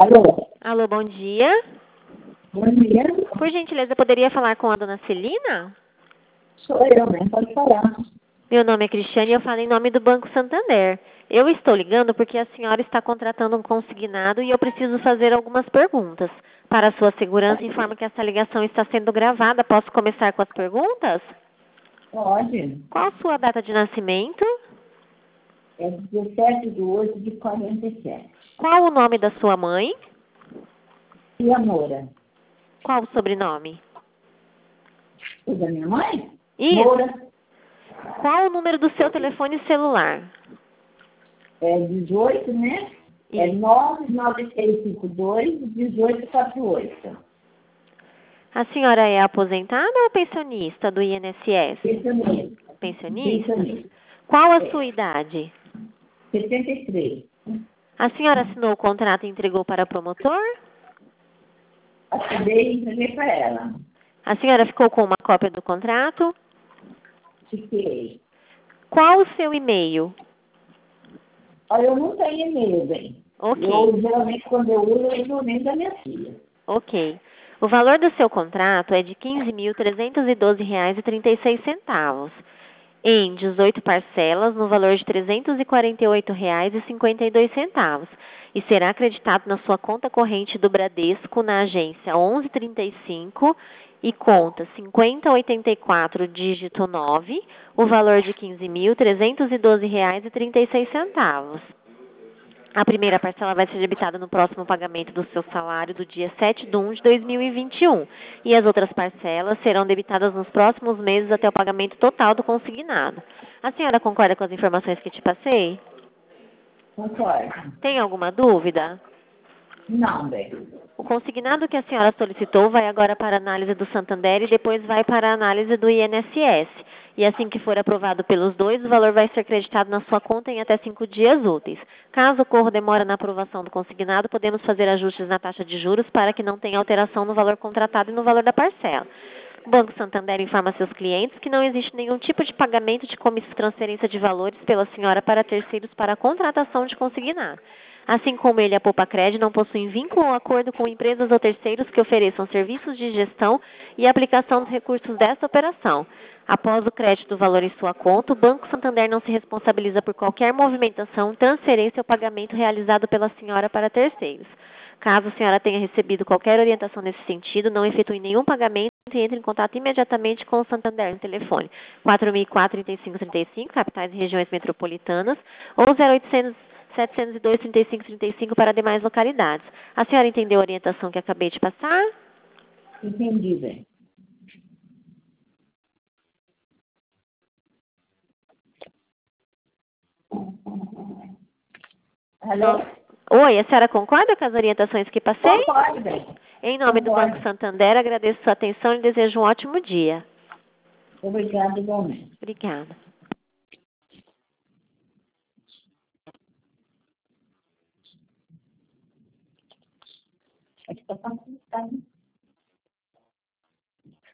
Alô? Alô, bom dia. Bom dia. Por gentileza, poderia falar com a dona Celina? Sou eu, né? Pode falar. Meu nome é Cristiane e eu falo em nome do Banco Santander. Eu estou ligando porque a senhora está contratando um consignado e eu preciso fazer algumas perguntas. Para a sua segurança, informo que essa ligação está sendo gravada. Posso começar com as perguntas? Pode. Qual a sua data de nascimento? É 17/8/47. Qual o nome da sua mãe? E a Moura? Qual o sobrenome? O da minha mãe? Isso. Moura. Qual o número do seu telefone celular? É 18, né? É Isso. 99652-1848. A senhora é aposentada ou pensionista do INSS? Esse mesmo. Pensionista? Pensionista. Qual a É. sua idade? 73. A senhora assinou o contrato e entregou para o promotor? Acabei e entreguei para ela. A senhora ficou com uma cópia do contrato? Fiquei. Qual o seu e-mail? Olha, eu não tenho e-mail, bem. Ok, Eu, geralmente, quando eu uso o e-mail da minha filha. ok. O valor do seu contrato é de R$ 15.312,36, em 18 parcelas, no valor de R$ 348,52, e será acreditado na sua conta corrente do Bradesco na agência 1135 e conta 5084 dígito 9, o valor de R$ 15.312,36. A primeira parcela vai ser debitada no próximo pagamento do seu salário do dia 7/1 de 2021. E as outras parcelas serão debitadas nos próximos meses até o pagamento total do consignado. A senhora concorda com as informações que te passei? Concordo. Tem alguma dúvida? Não, bem. O consignado que a senhora solicitou vai agora para a análise do Santander e depois vai para a análise do INSS. E assim que for aprovado pelos dois, o valor vai ser creditado na sua conta em até 5 dias úteis. Caso ocorra demora na aprovação do consignado, podemos fazer ajustes na taxa de juros para que não tenha alteração no valor contratado e no valor da parcela. O Banco Santander informa seus clientes que não existe nenhum tipo de pagamento de transferência de valores pela senhora para terceiros para a contratação de consignado. Assim como ele, a Poupa-Cred não possuem vínculo ou acordo com empresas ou terceiros que ofereçam serviços de gestão e aplicação dos recursos desta operação. Após o crédito do valor em sua conta, o Banco Santander não se responsabiliza por qualquer movimentação, transferência ou pagamento realizado pela senhora para terceiros. Caso a senhora tenha recebido qualquer orientação nesse sentido, não efetue nenhum pagamento e entre em contato imediatamente com o Santander no telefone 4004-3535, capitais e regiões metropolitanas, ou 0800 702-3535 para demais localidades. A senhora entendeu a orientação que acabei de passar? Entendi, bem. Alô? Oi, a senhora concorda com as orientações que passei? Concordo, bem. Em nome do Banco Concordo. Santander, agradeço sua atenção e desejo um ótimo dia. Obrigada, igualmente. Obrigada. Acho que está